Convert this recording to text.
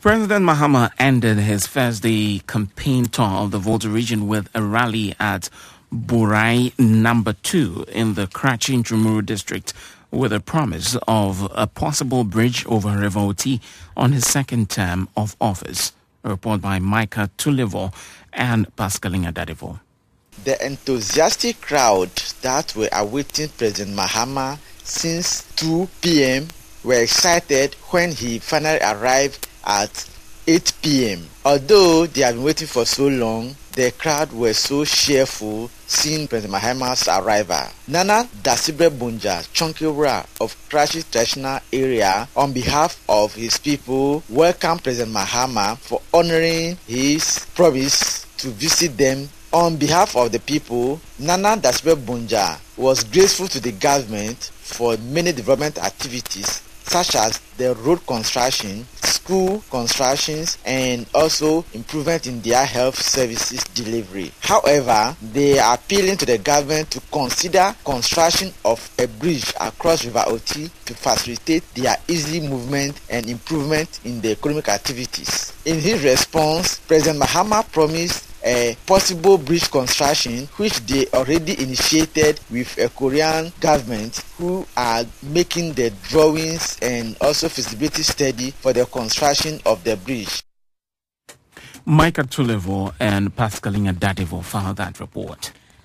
President Mahama ended his first day campaign tour of the Volta region with a rally at Burai number 2 in the Karachi Jumuru district with a promise of a possible bridge over River Oti on his second term of office. A report by Micah Tulevo and Pascaline Adadivo. The enthusiastic crowd that were awaiting President Mahama since 2 p.m. were excited when he finally arrived at 8 p.m. Although they have been waiting for so long, the crowd were so cheerful seeing President Mahama's arrival. Nana Dasibre Bunja Chonkiwura of Karachi traditional area, on behalf of his people, welcomed President Mahama for honoring his promise to visit them. On behalf of the people, Nana Dasibre Bunja was grateful to the government for many development activities such as the road construction, school constructions, and also improvement in their health services delivery. However, they are appealing to the government to consider construction of a bridge across River Oti to facilitate their easy movement and improvement in the economic activities. In his response, President Mahama promised a possible bridge construction which they already initiated with a Korean government who are making the drawings and also feasibility study for the construction of the bridge. Micah Tulevo and Pascaline Adadivo filed that report.